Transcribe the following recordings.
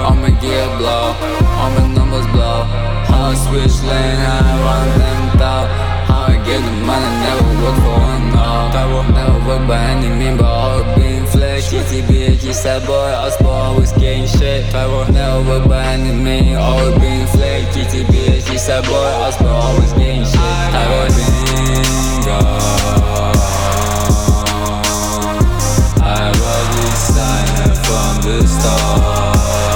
I'ma get blow, all my numbers blow. How I switch lane, how I run them down. How I get the money, never work for no. Never work by any means, but always being flex. GTB, G-side boy, us boy, always getting shit. Never work by any means, always being flex. GTB, G-side boy, us boy, always getting shit. I've been gone, I was decided from the start.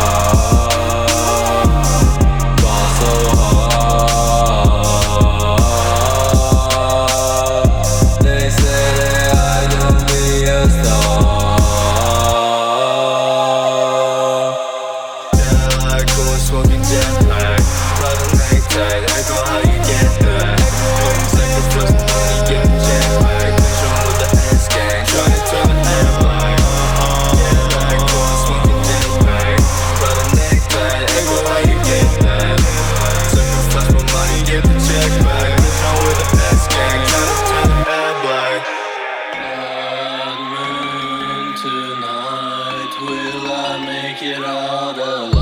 Smoking jetpack, blood and necktie, echo how you get that. Sacrifice the money, get the check back. Show with the S gang, trying to turn the head back. Yeah, like going smoking jetpack, blood and necktie, echo how you get that. Sacrifice my money, get the check back. Show with the S gang, trying to turn the head back. Blood moon tonight, will I make it out alive?